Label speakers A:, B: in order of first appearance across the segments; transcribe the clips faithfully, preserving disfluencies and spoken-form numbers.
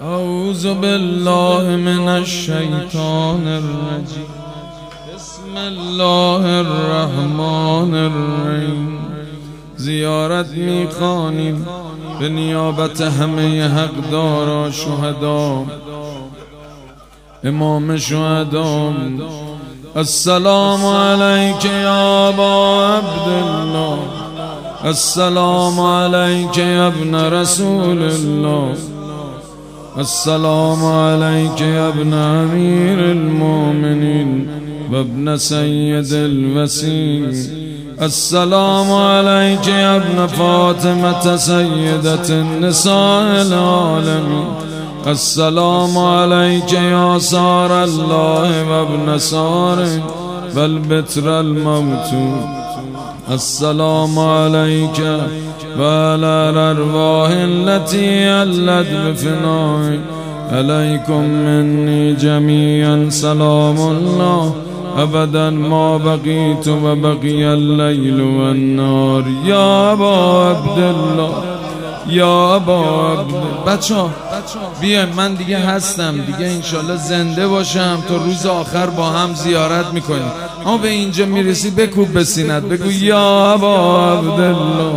A: اعوذ بالله من الشیطان الرجیم. بسم الله الرحمن الرحیم. زیارت میخوانیم به نیابت همه حقدارا شهدا، امام شهدا. السلام علیک یا ابا عبدالله، السلام علیک یا ابن رسول الله، السلام علیک یا ابن امیر المؤمنین و ابن سید الوصی، السلام علیک یا ابن فاطمة سیدة النساء العالمین، السلام علیک یا سار الله و ابن سار و البتر الموتود، السلام علیک و علی الارواح التي علت بفنائك، علیکم منی جمیعا سلام الله ابدا ما بقیت و بقی اللیل و النار. یا ابا عبدالله، یا ابا عبدالله. بچه ها بیایم، من دیگه هستم دیگه، انشالله زنده باشم تا روز آخر با هم زیارت میکنیم. اما به اینجا میرسی بکوب به سینت، بگو یا ابا عبدالله،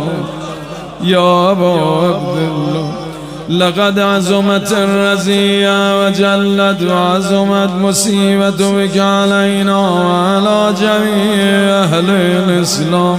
A: یا ابا عبدالله. لقد عظمت الرزیه و جلت و عظمت مصیبت بک علینا و علی جمیع اهل الاسلام،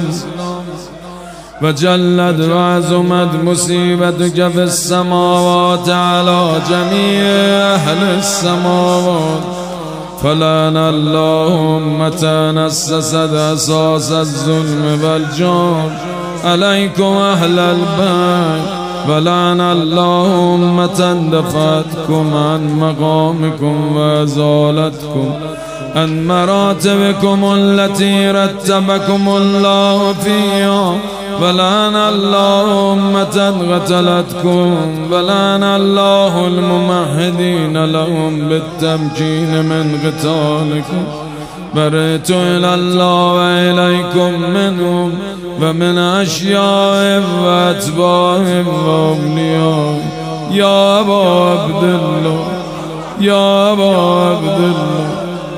A: و جلت و عظمت مصیبتک فی السماوات علی جمیع اهل السماوات. فلعن الله امة اسست اساس الظلم والجور علیکم اهل البیت، ولعن الله امة دفعتكم عن مقامكم وازالتكم عن مراتبكم التي رتبكم الله فيها، ولعن الله امة قتلتكم، ولعن الله الممهدين لهم بالتمكين من قتالكم. برئت الى الله و الیکم منهم و من اشیاء و اتباع و اولیاء. یا ابا عبدالله، یا ابا عبدالله،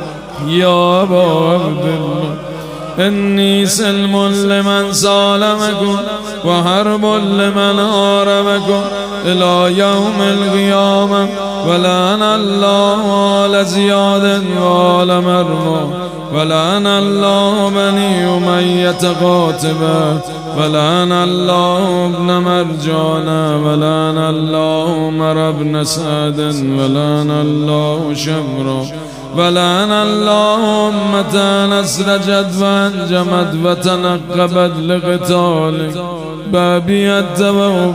A: یا ابا عبدالله. انی سلم لمن سالمکم و حرب لمن حاربکم الى یوم القیامه، ولعن الله آل زیاد و آل مروا، ولعن الله بنی امیة قاطبة، ولعن الله ابن مرجان، ولعن الله عمر بن سعد، ولعن الله شمرا، ولعن الله أمة أسرجت وأنجمت وتنقبت لقتالك بابي التوب.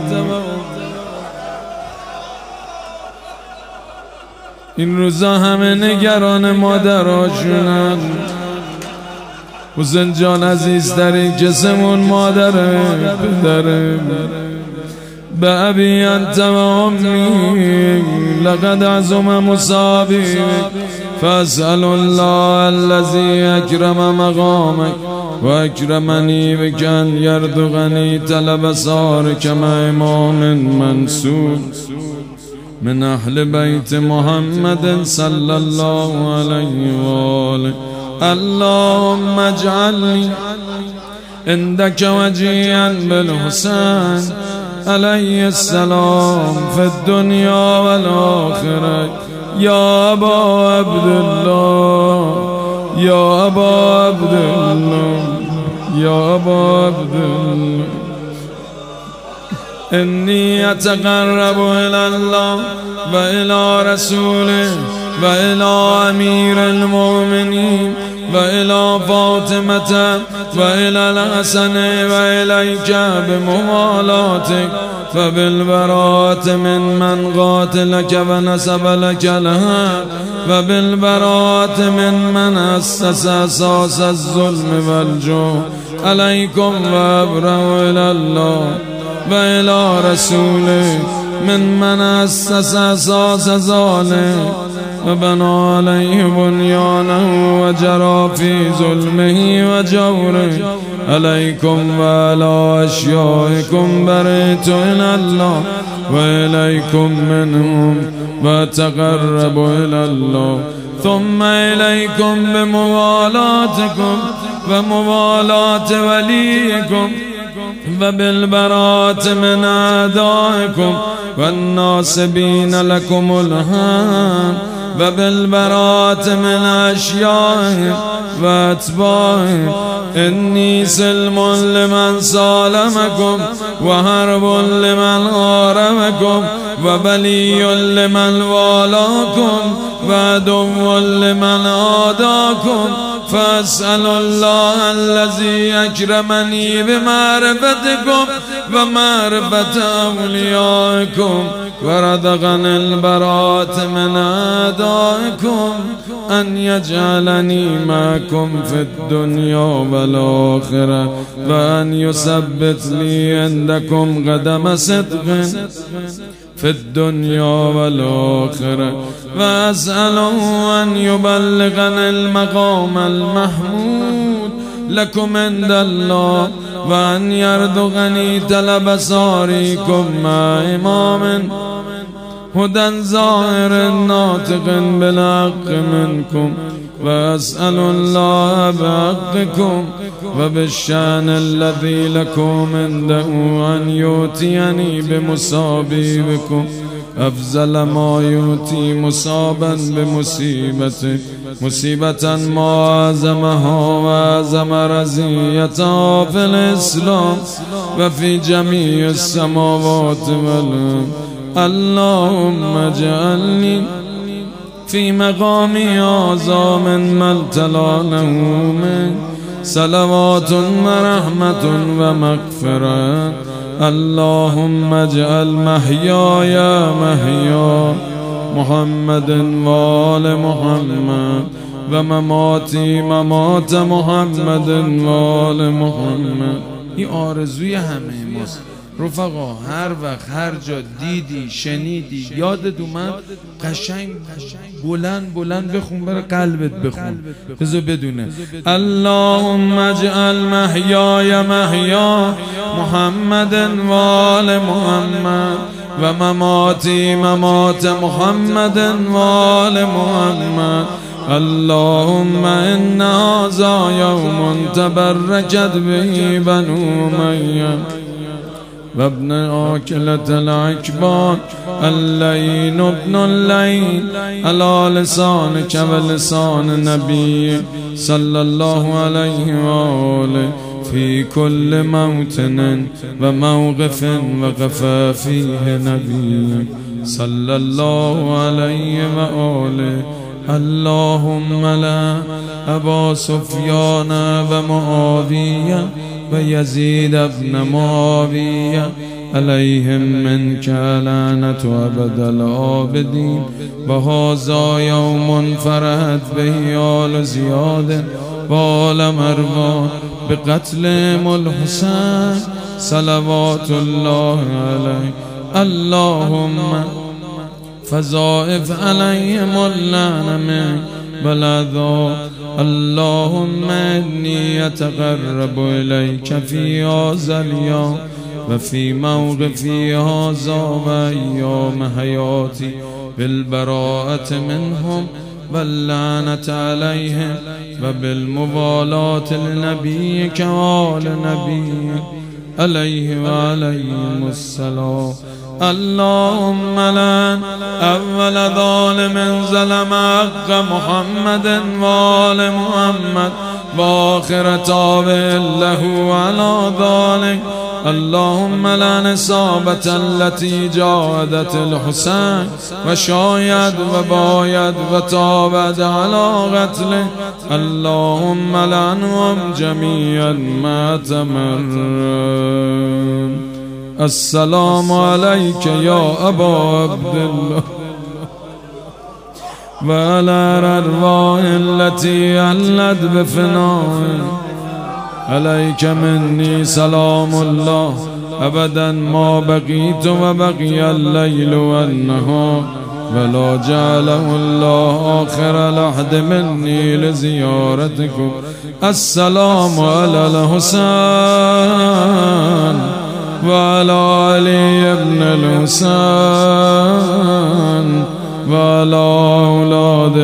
A: این روزا همه نگران مادراشونن. حسین جان عزیزترین کسمون مادره پدره. به ابی انت و امی لقد عظم مصابی فاسأل الله الذي اکرم مقامک و اکرمنی بک ان یرزقنی طلب سارک مع امام منصور من اهل بیت محمد صلی الله علیه و آله. اللهم اجعلنی عندك وجيها بالحسين علیه السلام فی الدنیا والآخرة. یا ابا عبدالله، یا ابا عبدالله، یا ابا عبدالله. انی اتقرب الی الله و الی رسوله و الی امیر المؤمنین و الی فاطمة و الی الحسن و الیک بموالاتک و بالبراءة من من قاتلک و نسب لک لها و بالبراءة من من اسس اساس الظلم والجور. علیکم و ابرأ الی الله و الی رسوله من من اسس اساس ظالم و بنا علیه بنیانه و جرا فی ظلمه و جوره. علیکم و علی اشیائکم برئت الی الله وإليكم منهم وأتقرب إلى الله ثم إليكم بموالاتكم وموالاة وليكم وبالبراءة من أعدائكم والناصبين لكم الهام وبالبراءة من أشيائهم وأتباعهم. إني سلم لمن سالمكم وحرب لمن حاربكم وبلي لمن والاكم وعدو لمن عاداكم. فأسأل الله الذي أكرمني بمعرفتكم ومعرفة أوليائكم ورزقني البراءة من أعدائكم أن يجعلني معكم في الدنيا والآخرة وأن يثبت لي عندكم قدم صدق في الدنيا والآخرة. وأسأله أن يبلغني المقام المحمود لكم عند الله وأن يرزقني طلب ساريكم مع إمام هدى ظاهر ناطق بالحق منكم. وأسأل الله بحقكم وبالشأن الذي لكم عنده أن يؤتيني بمصابيبكم أفضل ما يؤتي مصابا بمصيبته مصيبة ما أعظمها وأعظم رزيتها في الإسلام وفي جميع السماوات والأرض. اللهم اجعلني في مقامي هذا من ابتلانه من صلوات ورحمة ومغفرة. اللهم اجعل محياي محيا محمد وآل محمد ومماتي ممات محمد وآل محمد. این آرزوی همه ماست رفقا. هر وقت هر جا دیدی شنیدی یادت اومد قشنگ بلند بلند بخون، برای قلبت بخون، بذار بدونه اللهم اجعل محیای محیا محمد و آل محمد و مماتی ممات محمد و آل محمد. اللهم إن هذا يوم تبركت به بنو أمية وابن آكلة العكبان اللين ابن اللين على لسانك ولسان نبي صلى الله عليه وآله في كل موطن وموقف وقف فيه نبي صلى الله عليه وآله. اللهم لا أبا سفيان ومعاوية ويزيد بن معاوية عليهم منك لعنة أبد العابدين. وهذا يوم فرحت به آل زياد وآل مروان بقتلهم الحسين صلوات الله عليه. اللهم فضائف عليهم اللعنة من والعذاب. اللهم إني أتقرب إليك في هذا اليوم وفي موقفي هذا وأيام حياتي بالبراءة منهم واللعنة عليهم وبالموالاة لنبيك وآل نبيك عليه وعليهم السلام. اللهم لعن أول ظالم ظلم حق محمد وآل محمد وآخر تابع له على ذلك. اللهم لعن إصابة التي جاهدت الحسين وشايد وبايد وتابت على قتله. اللهم لعنهم جميعا ما تمرن. السلام عليك يا أبا عبد الله وعلى الأرواح التي علت بفنائه. عليك مني سلام الله أبدا ما بقيت وبقي الليل والنهار ولا جعله الله آخر لحد مني لزيارتكم. السلام على الحسين وعلى علي بن الحسين وعلى أولاد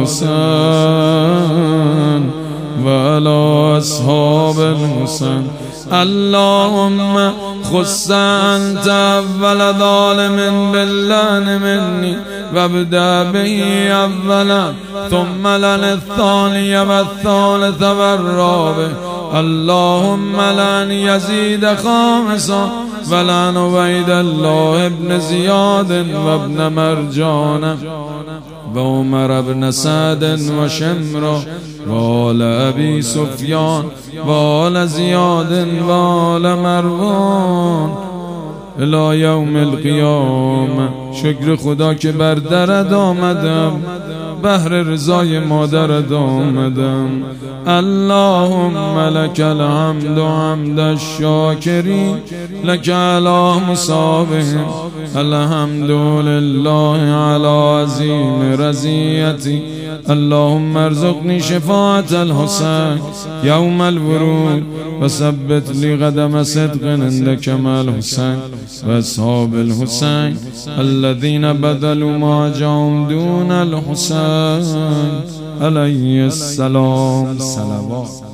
A: الحسين وعلى أصحاب الحسين. اللهم خص أنت أول ظالم باللعن مني وابدأ به أولا ثم لن الثاني والثالث والرابع. اللهم لن يزيد خامسا ولن عبيد الله بن زياد وابن مرجان وعمر بن سعد وشمر وآل أبي سفيان وآل زياد وآل مروان الى یوم القیامه. شکر خدا که بر درت آمدم، بهر رضای مادرت آمدم. اللهم لك الحمد حمد الشاکرین لك علی مصابهم. الحمد لله على عظیم رضیتی. اللهم ارزقني شفاعة الحسين يوم الورود وثبت لي قدم صدق عندك مع الحسين واصحاب الحسين الذين بذلوا ما جاءهم دون الحسين عليه السلام. صلوات.